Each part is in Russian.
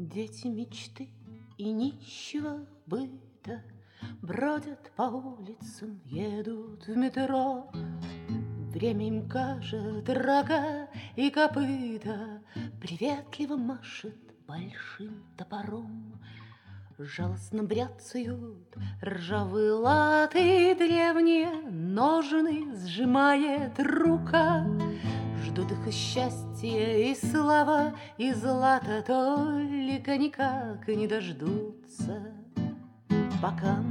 Дети мечты и нищего быта бродят по улицам, едут в метро. Время им кажет рога и копыта, приветливо машет большим топором. Жалостно бряцают ржавые латы, древние ножны сжимает рука. Ждут их и счастье, и слава, и злато, только никак не дождутся пока.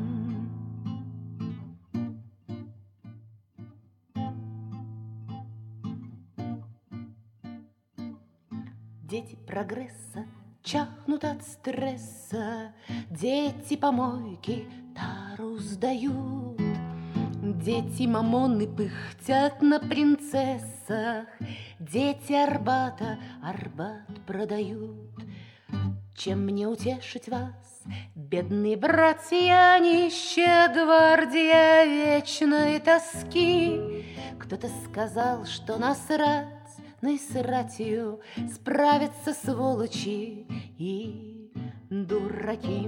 Дети прогресса чахнут от стресса, дети помойки тару сдают, дети мамоны пыхтят на принцессах, дети Арбата Арбат продают. Чем мне утешить вас, бедные братья, нищая гвардия вечной тоски? Кто-то сказал, что насратной сратью справятся сволочи и дураки.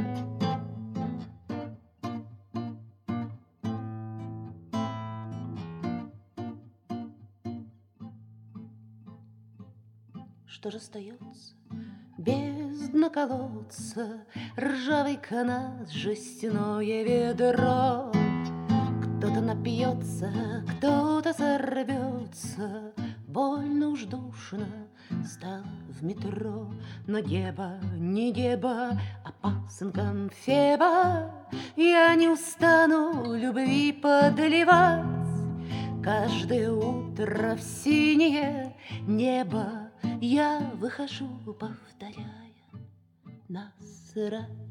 Что же остается? Бездна колодца, ржавый канат, жестяное ведро. Кто-то напьется, кто-то сорвется, больно уж душно стало в метро. Но небо, не небо, а пасынком Феба я не устану любви подливать. Каждое утро в синее небо я выхожу, повторяя насрать.